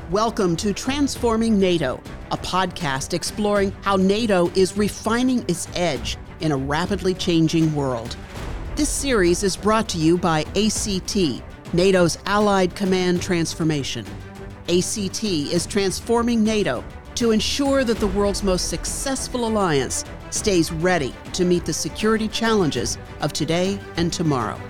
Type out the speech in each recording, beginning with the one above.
Welcome to Transforming NATO, a podcast exploring how NATO is refining its edge in a rapidly changing world. This series is brought to you by ACT, NATO's Allied Command Transformation. ACT is transforming NATO to ensure that the world's most successful alliance stays ready to meet the security challenges of today and tomorrow.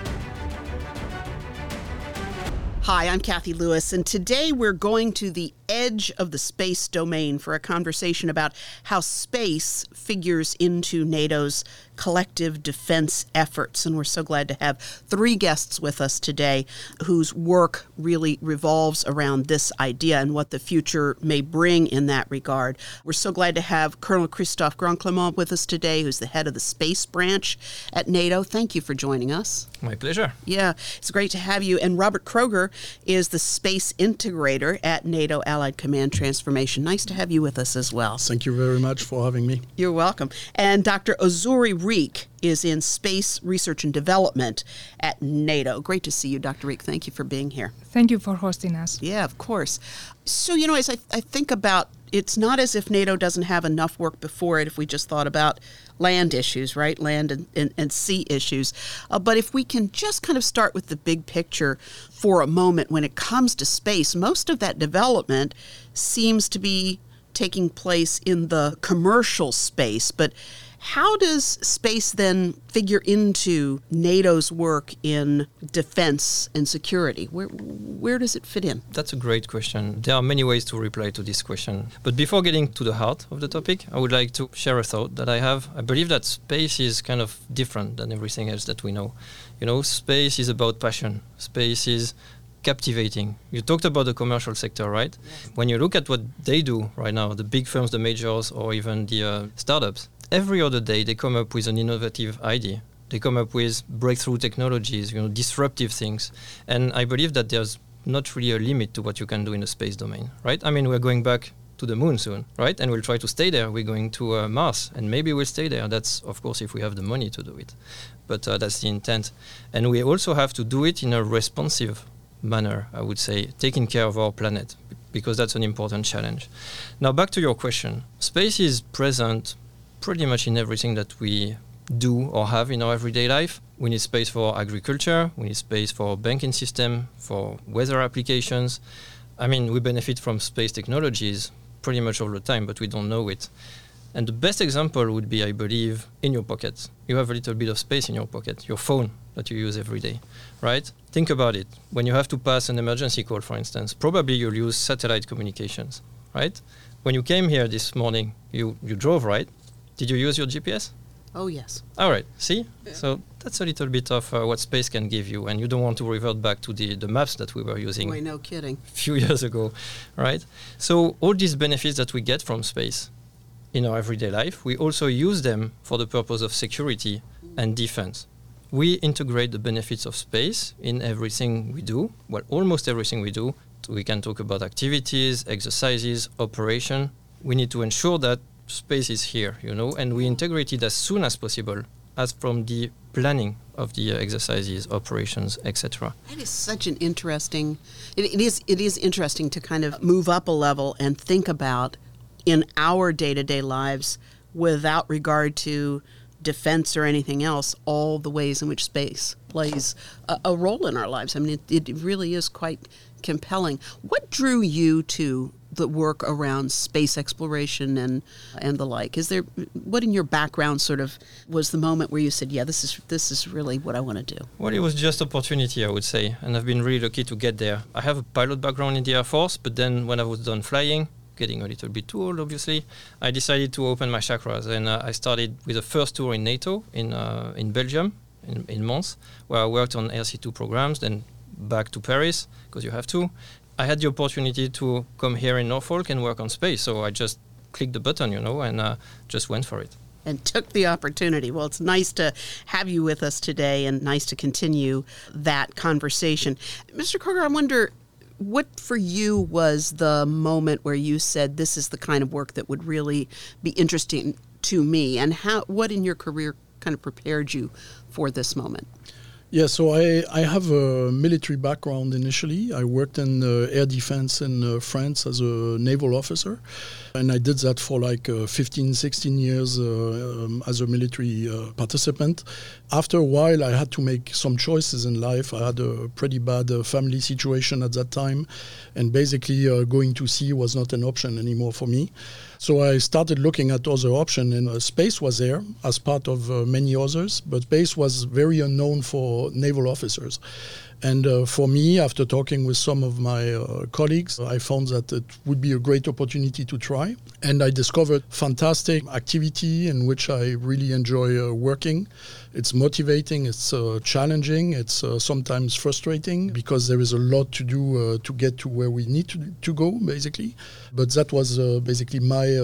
Hi, I'm Kathy Lewis, and today we're going to the edge of the space domain for a conversation about how space figures into NATO's collective defense efforts. And we're so glad to have three guests with us today whose work really revolves around this idea and what the future may bring in that regard. We're so glad to have Colonel Christophe Grandclement with us today, who's the head of the space branch at NATO. Thank you for joining us. My pleasure. Yeah, it's great to have you. And Robert Kroger is the space integrator at NATO Allied Command Transformation. Nice to have you with us as well. Thank you very much for having me. You're welcome. And Dr. Ozuri Reek is in Space Research and Development at NATO. Great to see you, Dr. Reek. Thank you for being here. Thank you for hosting us. Yeah, of course. So, as I think about, it's not as if NATO doesn't have enough work before it if we just thought about land issues, right? Land and sea issues. But if we can just kind of start with the big picture for a moment, when it comes to space, most of that development seems to be taking place in the commercial space. But how does space then figure into NATO's work in defense and security? Where does it fit in? That's a great question. There are many ways to reply to this question. But before getting to the heart of the topic, I would like to share a thought that I have. I believe that space is kind of different than everything else that we know. Space is about passion. Space is captivating. You talked about the commercial sector, right? Yes. When you look at what they do right now, the big firms, the majors, or even the startups, every other day they come up with an innovative idea. They come up with breakthrough technologies, disruptive things. And I believe that there's not really a limit to what you can do in the space domain, right? I mean, we're going back to the moon soon, right? And we'll try to stay there. We're going to Mars, and maybe we'll stay there. That's, of course, if we have the money to do it. But that's the intent. And we also have to do it in a responsive manner, I would say, taking care of our planet, because that's an important challenge. Now, back to your question. Space is present pretty much in everything that we do or have in our everyday life. We need space for agriculture, we need space for banking system, for weather applications. I mean, we benefit from space technologies pretty much all the time, but we don't know it. And the best example would be, I believe, in your pocket. You have a little bit of space in your pocket, your phone that you use every day, right? Think about it. When you have to pass an emergency call, for instance, probably you'll use satellite communications, right? When you came here this morning, you drove, right? Did you use your GPS? Oh, yes. All right. See? Yeah. So that's a little bit of what space can give you, and you don't want to revert back to the maps that we were using no kidding. A few years ago, right? So all these benefits that we get from space in our everyday life, we also use them for the purpose of security and defense. We integrate the benefits of space in everything we do, well, almost everything we do. We can talk about activities, exercises, operation. We need to ensure that space is here, and we integrate it as soon as possible, as from the planning of the exercises, operations, etc. That is such an interesting, it is interesting to kind of move up a level and think about in our day-to-day lives, without regard to defense or anything else, all the ways in which space plays a role in our lives. I mean, it really is quite compelling. What drew you to the work around space exploration and the like? Is there, what in your background sort of was the moment where you said, yeah, this is really what I want to do? Well, it was just opportunity, I would say, and I've been really lucky to get there. I have a pilot background in the Air Force, but then when I was done flying, getting a little bit too old, obviously, I decided to open my chakras, and I started with the first tour in NATO in Belgium, in Mons, where I worked on RC2 programs, then back to Paris, because you have to. I had the opportunity to come here in Norfolk and work on space, so I just clicked the button, and just went for it. And took the opportunity. Well, it's nice to have you with us today and nice to continue that conversation. Mr. Kroger, I wonder, what for you was the moment where you said this is the kind of work that would really be interesting to me, and what in your career kind of prepared you for this moment? Yeah, so I have a military background initially. I worked in air defense in France as a naval officer. And I did that for like 15, 16 years as a military participant. After a while, I had to make some choices in life. I had a pretty bad family situation at that time. And basically going to sea was not an option anymore for me. So I started looking at other options, and space was there as part of many others, but space was very unknown for naval officers. And for me, after talking with some of my colleagues, I found that it would be a great opportunity to try. And I discovered fantastic activity in which I really enjoy working. It's motivating, it's challenging, it's sometimes frustrating because there is a lot to do to get to where we need to go, basically. But that was basically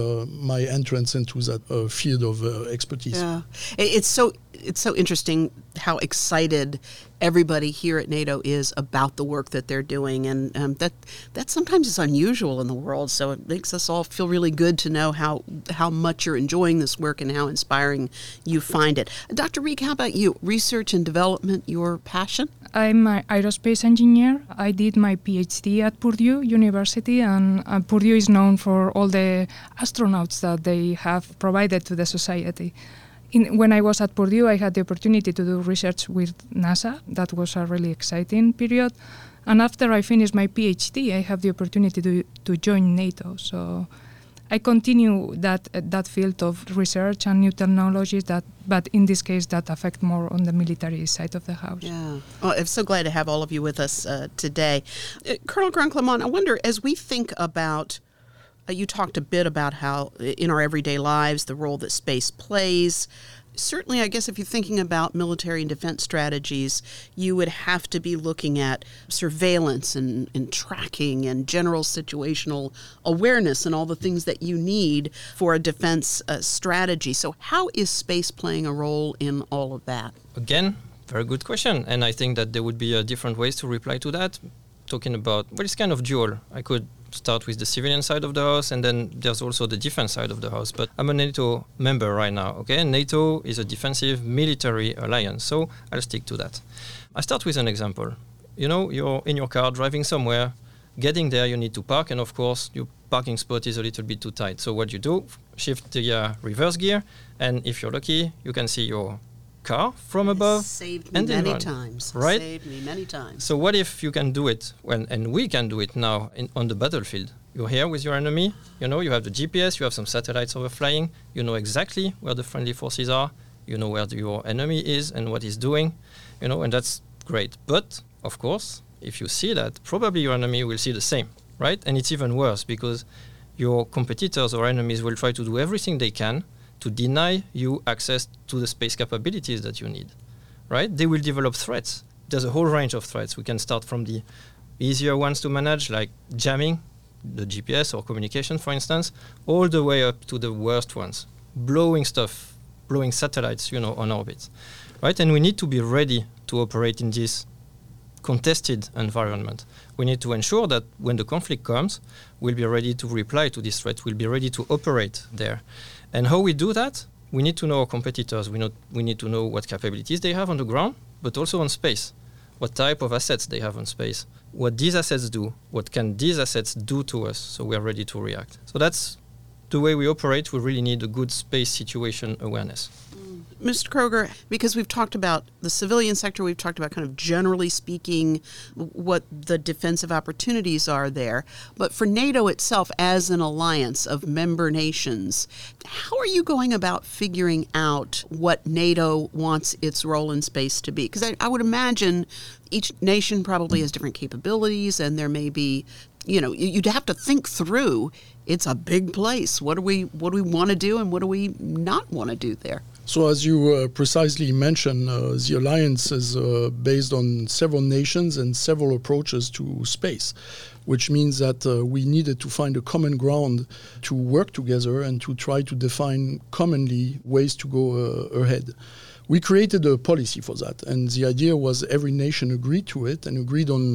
my entrance into that field of expertise. Yeah, it's so interesting how excited everybody here at NATO is about the work that they're doing, and that sometimes is unusual in the world. So it makes us all feel really good to know how much you're enjoying this work and how inspiring you find it. Dr. Rieck, how about you? Research and development, your passion? I'm an aerospace engineer. I did my PhD at Purdue University, and Purdue is known for all the astronauts that they have provided to the society. When I was at Purdue, I had the opportunity to do research with NASA. That was a really exciting period. And after I finished my PhD, I have the opportunity to join NATO. So I continue that field of research and new technologies, but in this case, that affect more on the military side of the house. Yeah. Well, I'm so glad to have all of you with us today. Colonel Grandclermont, I wonder, as we think about you talked a bit about how in our everyday lives, the role that space plays. Certainly, I guess if you're thinking about military and defense strategies, you would have to be looking at surveillance and tracking and general situational awareness and all the things that you need for a defense strategy. So how is space playing a role in all of that? Again, very good question. And I think that there would be different ways to reply to that. Talking about, well, it's kind of dual. I could start with the civilian side of the house, and then there's also the defense side of the house. But I'm a NATO member right now, okay? NATO is a defensive military alliance, so I'll stick to that. I start with an example. You know, you're in your car driving somewhere, getting there, you need to park, and of course, your parking spot is a little bit too tight. So what you do, shift the reverse gear, and if you're lucky, you can see your car from above. Saved me many times. Right? Saved me many times. So what if you can do it, and we can do it now on the battlefield? You're here with your enemy, you know, you have the GPS, you have some satellites overflying, you know exactly where the friendly forces are, you know where your enemy is and what he's doing, you know, and that's great. But, of course, if you see that, probably your enemy will see the same, right? And it's even worse because your competitors or enemies will try to do everything they can to deny you access to the space capabilities that you need, right? They will develop threats. There's a whole range of threats. We can start from the easier ones to manage, like jamming the GPS or communication, for instance, all the way up to the worst ones, blowing satellites, you know, on orbit, right? And we need to be ready to operate in this contested environment. We need to ensure that when the conflict comes, we'll be ready to reply to this threat. We'll be ready to operate there. And how we do that, we need to know our competitors. We need to know what capabilities they have on the ground, but also on space. What type of assets they have on space. What these assets do. What can these assets do to us so we are ready to react. So that's the way we operate. We really need a good space situation awareness. Mr. Kroger, because we've talked about the civilian sector, we've talked about kind of generally speaking what the defensive opportunities are there. But for NATO itself as an alliance of member nations, how are you going about figuring out what NATO wants its role in space to be? Because I would imagine each nation probably has different capabilities, and there may be, you know, you'd have to think through, it's a big place. What do we want to do and what do we not want to do there? So as you precisely mentioned, the alliance is based on several nations and several approaches to space, which means that we needed to find a common ground to work together and to try to define commonly ways to go ahead. We created a policy for that, and the idea was every nation agreed to it and agreed on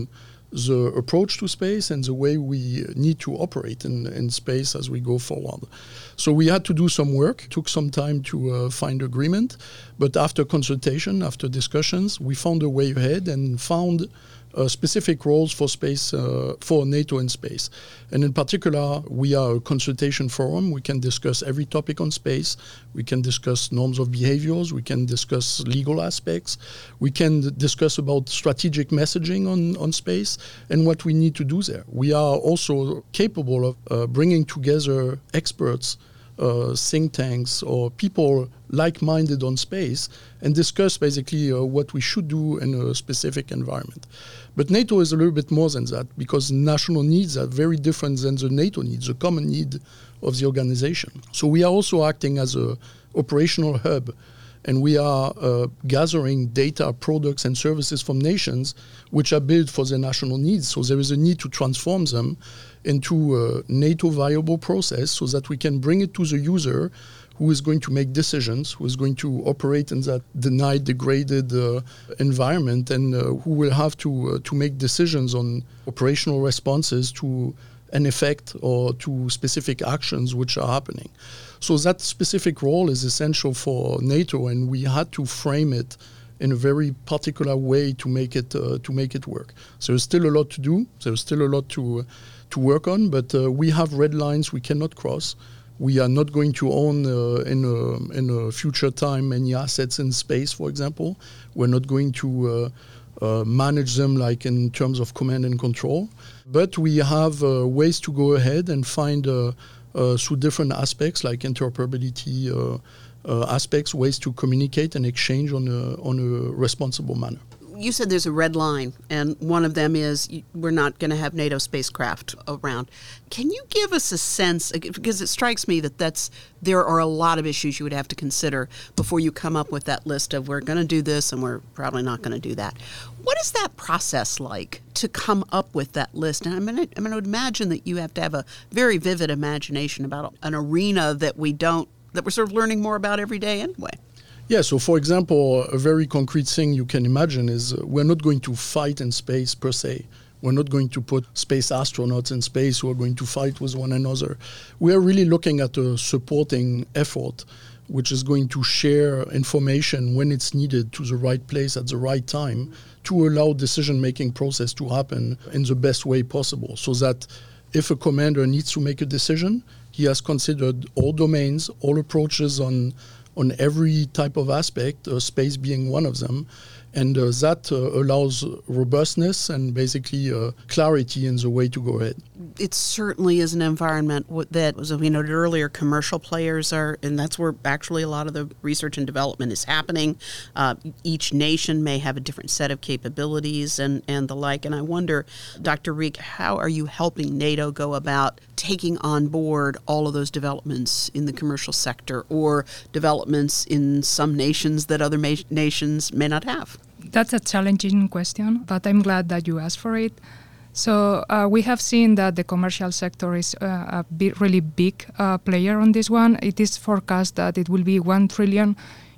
the approach to space and the way we need to operate in space as we go forward. So we had to do some work, took some time to find agreement, but after consultation, after discussions, we found a way ahead and found specific roles for space, for NATO in space. And in particular, we are a consultation forum. We can discuss every topic on space. We can discuss norms of behaviors. We can discuss legal aspects. We can discuss about strategic messaging on space and what we need to do there. We are also capable of bringing together experts, think tanks or people like-minded on space and discuss basically what we should do in a specific environment. But NATO is a little bit more than that because national needs are very different than the NATO needs, the common need of the organization. So we are also acting as an operational hub, and we are gathering data, products and services from nations which are built for their national needs. So there is a need to transform them into a NATO viable process so that we can bring it to the user who is going to make decisions, who is going to operate in that denied, degraded environment, and who will have to make decisions on operational responses to an effect or to specific actions which are happening. So that specific role is essential for NATO, and we had to frame it in a very particular way to make it work. So there's still a lot to do. There's still a lot to work on, but we have red lines we cannot cross. We are not going to own in a future time any assets in space, for example. We're not going to manage them like in terms of command and control. But we have ways to go ahead and find through different aspects like interoperability aspects, ways to communicate and exchange on a responsible manner. You said there's a red line, and one of them is we're not going to have NATO spacecraft around. Can you give us a sense, because it strikes me that there are a lot of issues you would have to consider before you come up with that list of we're going to do this and we're probably not going to do that. What is that process like to come up with that list? And I would imagine that you have to have a very vivid imagination about an arena that we're sort of learning more about every day anyway. Yeah, so for example, a very concrete thing you can imagine is we're not going to fight in space per se. We're not going to put space astronauts in space who are going to fight with one another. We are really looking at a supporting effort which is going to share information when it's needed to the right place at the right time to allow decision-making process to happen in the best way possible, so that if a commander needs to make a decision, he has considered all domains, all approaches on every type of aspect, space being one of them. And that allows robustness and basically clarity in the way to go ahead. It certainly is an environment that, as we noted earlier, commercial players are, and that's where actually a lot of the research and development is happening. Each nation may have a different set of capabilities and the like. And I wonder, Dr. Rieck, how are you helping NATO go about taking on board all of those developments in the commercial sector or developments in some nations that other nations may not have? That's a challenging question, but I'm glad that you asked for it. So we have seen that the commercial sector is a really big player on this one. It is forecast that it will be $1 trillion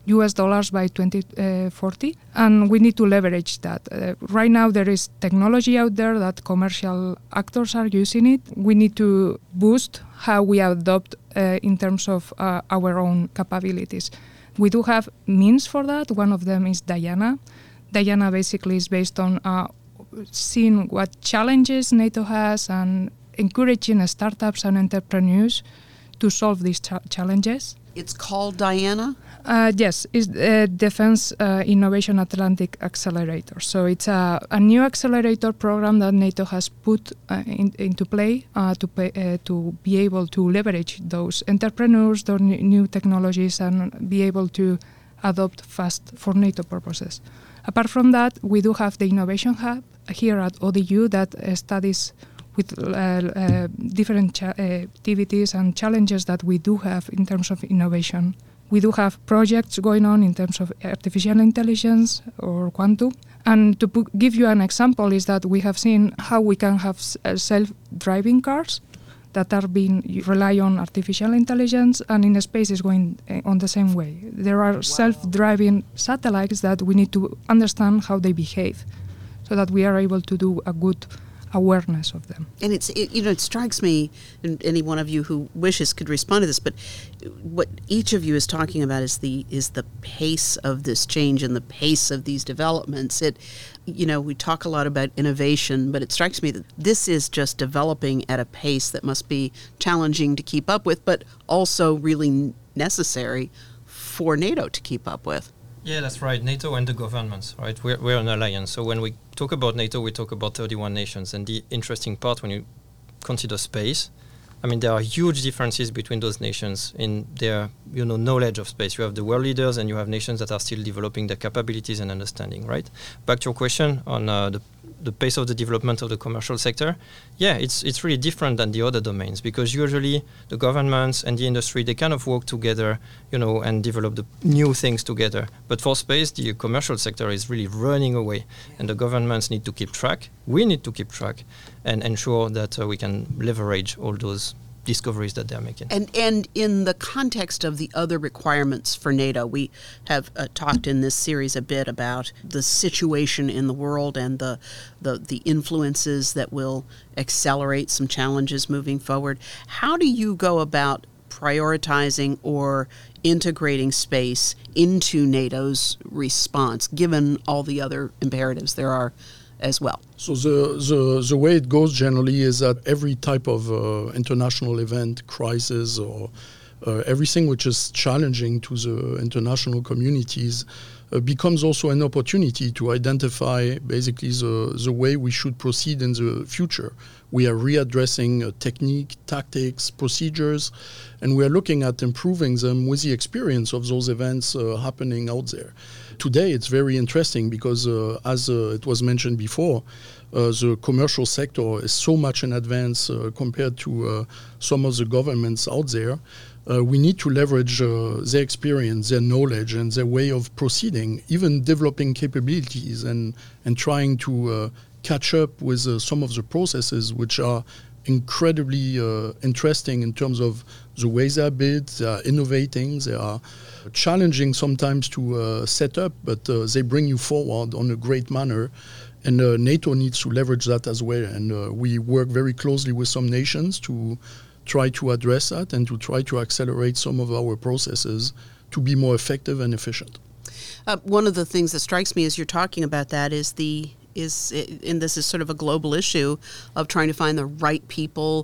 by 2040, and we need to leverage that. Right now there is technology out there that commercial actors are using it. We need to boost how we adopt in terms of our own capabilities. We do have means for that. One of them is Diana. Diana basically is based on seeing what challenges NATO has and encouraging startups and entrepreneurs to solve these challenges. It's called Diana? Yes, it's Defense Innovation Atlantic Accelerator. So it's a new accelerator program that NATO has put into play to be able to leverage those entrepreneurs, those new technologies, and be able to adopt fast for NATO purposes. Apart from that, we do have the Innovation Hub here at ODU that studies with different activities and challenges that we do have in terms of innovation. We do have projects going on in terms of artificial intelligence or quantum. And to give you an example is that we have seen how we can have self-driving cars that are being rely on artificial intelligence, and in space is going on the same way. There are self-driving satellites that we need to understand how they behave. so that we are able to do a good awareness of them. And it strikes me, and any one of you who wishes could respond to this, but what each of you is talking about is the pace of this change and the pace of these developments. We talk a lot about innovation, but it strikes me that this is just developing at a pace that must be challenging to keep up with, but also really necessary for NATO to keep up with. Yeah, that's right. NATO and the governments, right? We're an alliance. So when we talk about NATO, we talk about 31 nations. And the interesting part when you consider space, I mean, there are huge differences between those nations in their, knowledge of space. You have the world leaders and you have nations that are still developing their capabilities and understanding, right? Back to your question on the pace of the development of the commercial sector. Yeah, it's really different than the other domains because usually the governments and the industry, they kind of work together, and develop the new things together. But for space, the commercial sector is really running away and the governments need to keep track. We need to keep track and ensure that we can leverage all those discoveries that they're making. And in the context of the other requirements for NATO, we have talked in this series a bit about the situation in the world and the influences that will accelerate some challenges moving forward. How do you go about prioritizing or integrating space into NATO's response, given all the other imperatives there are as well? So the way it goes generally is that every type of international event, crisis, or everything which is challenging to the international communities becomes also an opportunity to identify basically the way we should proceed in the future. We are readdressing technique, tactics, procedures, and we are looking at improving them with the experience of those events happening out there. Today it's very interesting because as it was mentioned before, the commercial sector is so much in advance compared to some of the governments out there. We need to leverage their experience, their knowledge, and their way of proceeding, even developing capabilities and trying to catch up with some of the processes which are incredibly interesting in terms of the way they are built, they are innovating, they are challenging sometimes to set up, but they bring you forward on a great manner. And NATO needs to leverage that as well. And we work very closely with some nations to try to address that and to try to accelerate some of our processes to be more effective and efficient. One of the things that strikes me as you're talking about that is and this is sort of a global issue of trying to find the right people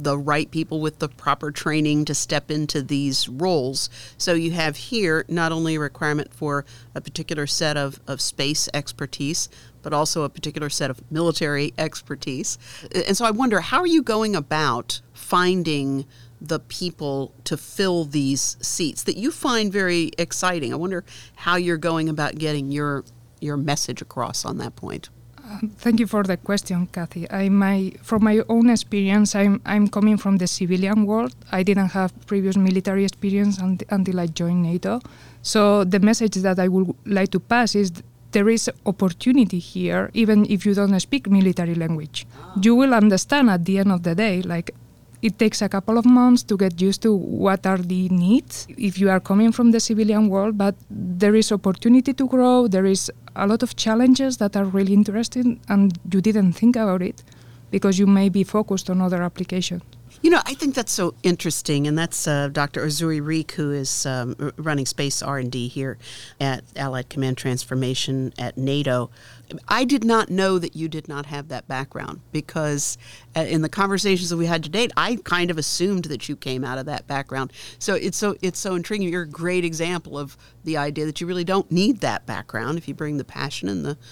with the proper training to step into these roles. So you have here not only a requirement for a particular set of space expertise, but also a particular set of military expertise. And so I wonder, how are you going about finding the people to fill these seats that you find very exciting? I wonder how you're going about getting your message across on that point. Thank you for the question, Kathy. From my own experience, I'm coming from the civilian world. I didn't have previous military experience until I joined NATO. So the message that I would like to pass is there is opportunity here, even if you don't speak military language. You will understand at the end of the day, it takes a couple of months to get used to what are the needs if you are coming from the civilian world, but there is opportunity to grow. There is a lot of challenges that are really interesting and you didn't think about it because you may be focused on other applications. I think that's so interesting, and that's Dr. Uzuri Riek, who is running space R&D here at Allied Command Transformation at NATO. I did not know that you did not have that background because in the conversations that we had to date, I kind of assumed that you came out of that background. So it's so intriguing. You're a great example of the idea that you really don't need that background if you bring the passion and the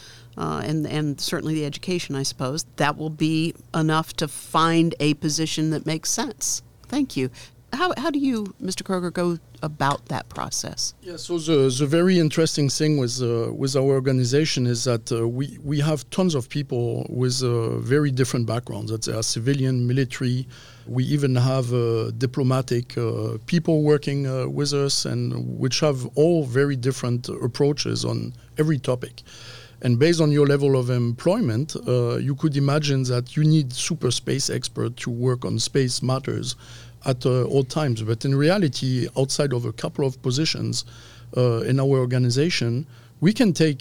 and certainly the education, I suppose. That will be enough to find a position that makes sense. Thank you. How do you, Mr. Kroger, go about that process? Yeah, so the very interesting thing with our organization is that we have tons of people with very different backgrounds. That they are civilian, military. We even have diplomatic people working with us, and which have all very different approaches on every topic. And based on your level of employment, you could imagine that you need super space expert to work on space matters at all times. But in reality, outside of a couple of positions in our organization, we can take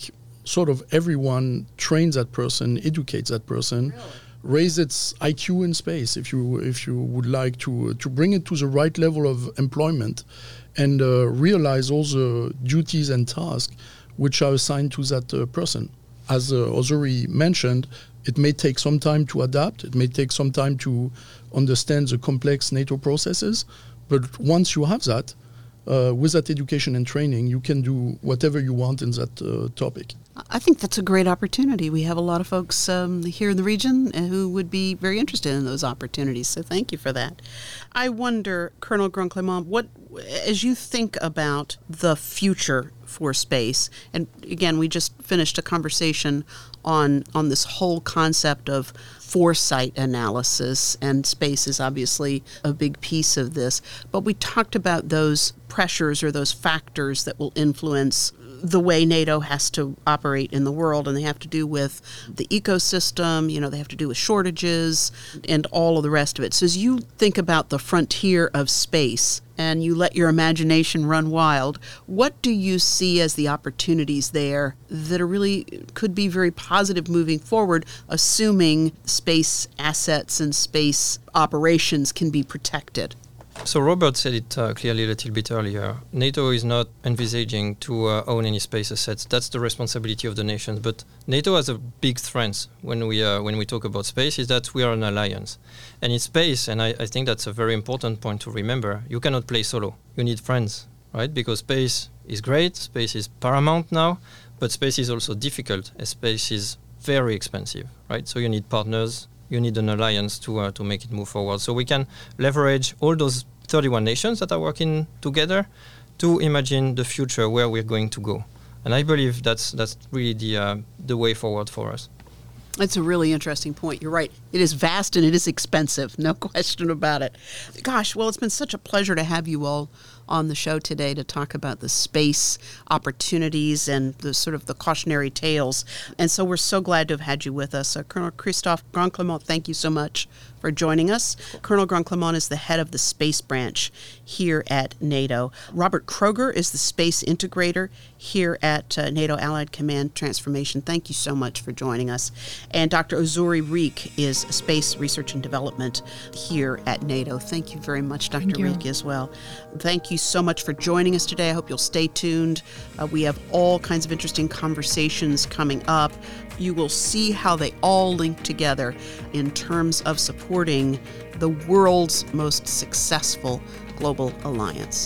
sort of everyone trains that person, educates that person, raise its IQ in space, if you would like to bring it to the right level of employment, and realize all the duties and tasks which are assigned to that person. As Ozuri mentioned, it may take some time to adapt. It may take some time to understand the complex NATO processes. But once you have that, with that education and training, you can do whatever you want in that topic. I think that's a great opportunity. We have a lot of folks here in the region who would be very interested in those opportunities. So thank you for that. I wonder, Colonel Grandclement, what, as you think about the future for space, and again, we just finished a conversation on this whole concept of foresight analysis, and space is obviously a big piece of this. But we talked about those pressures or those factors that will influence the way NATO has to operate in the world, and they have to do with the ecosystem, they have to do with shortages and all of the rest of it. So as you think about the frontier of space and you let your imagination run wild, what do you see as the opportunities there that are really could be very positive moving forward, assuming space assets and space operations can be protected? So Robert said it clearly a little bit earlier. NATO is not envisaging to own any space assets. That's the responsibility of the nations. But NATO has a big strength when we talk about space, is that we are an alliance. And in space, and I think that's a very important point to remember, you cannot play solo. You need friends, right? Because space is great, space is paramount now, but space is also difficult, as space is very expensive, right? So you need partners. You need an alliance to make it move forward. So we can leverage all those 31 nations that are working together to imagine the future where we're going to go. And I believe that's really the way forward for us. That's a really interesting point. You're right. It is vast and it is expensive. No question about it. Gosh, well, it's been such a pleasure to have you all on the show today to talk about the space opportunities and the sort of the cautionary tales. And so we're so glad to have had you with us. Colonel Christophe Grandclement, thank you so much for joining us. Colonel Grandclement is the head of the space branch here at NATO. Robert Kroger is the space integrator here at NATO Allied Command Transformation. Thank you so much for joining us. And Dr. Ozuri Reek is space research and development here at NATO. Thank you very much, Dr. Reek, as well. Thank you so much for joining us today. I hope you'll stay tuned. We have all kinds of interesting conversations coming up. You will see how they all link together in terms of supporting the world's most successful global alliance.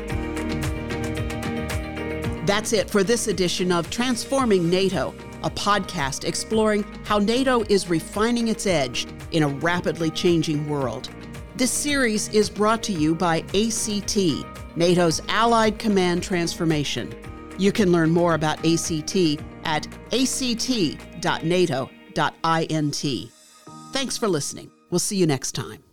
That's it for this edition of Transforming NATO, a podcast exploring how NATO is refining its edge in a rapidly changing world. This series is brought to you by ACT, NATO's Allied Command Transformation. You can learn more about ACT at act.nato.int. Thanks for listening. We'll see you next time.